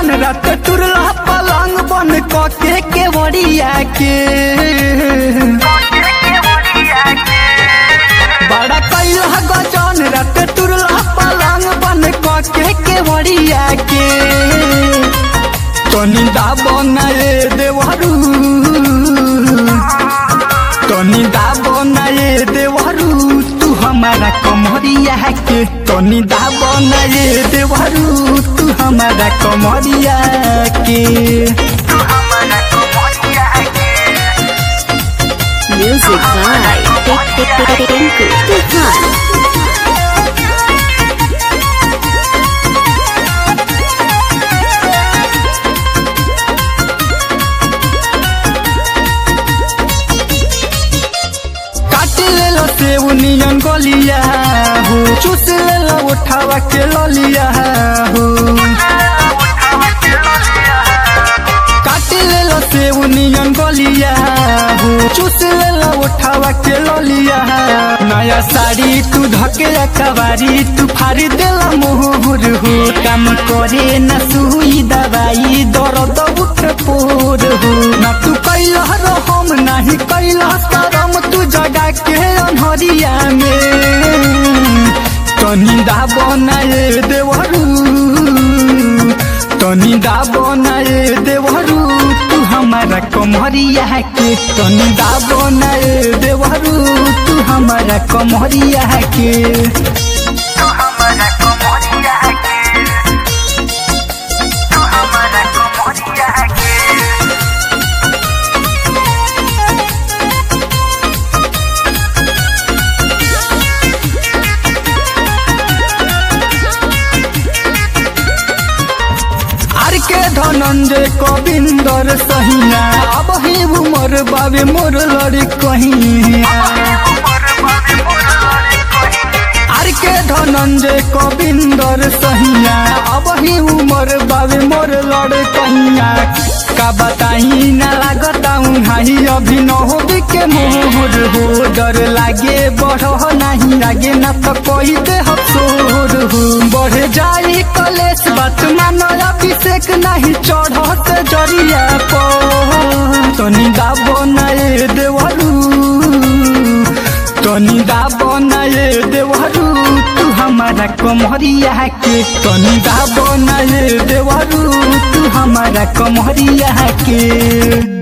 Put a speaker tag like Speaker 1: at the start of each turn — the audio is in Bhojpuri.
Speaker 1: गजन रात टुरला पलंग बन के केवड़िया के बड़ा कैला गजन रात टुरला पलंग बन के केवड़िया के तनी दाबो नाये देवरू तनी दाबो नाये देवरू तू हमारा कमरिया के तनी दाबो नाये देवरू तू हमारा कमरिया के
Speaker 2: Music by Tinku Tufan.
Speaker 1: से उनियन गलिया हो चूस ले उठावा के ललिया हो काट ले से उनियन गलिया हो चूस ले उठावा के ललिया नया साड़ी तू धके कबारी तू फाड़ी देला मोहर हो काम करे न सुई दवाई दर्द उठ पोर हो ना तू कैला हम नहीं कैला करम तू जगा के अनहरिया में तनी दाबो नाये देवरू तनी दाबो नाये देवरू तू हमारा कमरिया के तनी दाबो नाये देवरू तू हमारा कमरिया के धनंजय कविंदर सहिया अब ही उमर बाबे मोर लड़ी कहीं आर के धनंजय कविंदर सहिया अब ही उमर बाबे मोर लड़ कहिया का बताई ना लागता हाई अभी न हो के मोहर हो डर लागे बढ़ नहीं लागे ना तो कोई दे हफसोर हो बढ़ जाई कलेश बात मानो अभिषेक नहीं चढ़त जरिया पर तनी दाबो नाये देवरू तनी दाबो नाये देवरू तू हमारा कमरिया के तनी दाबो नाये देवरू तू हमारा कमरिया के।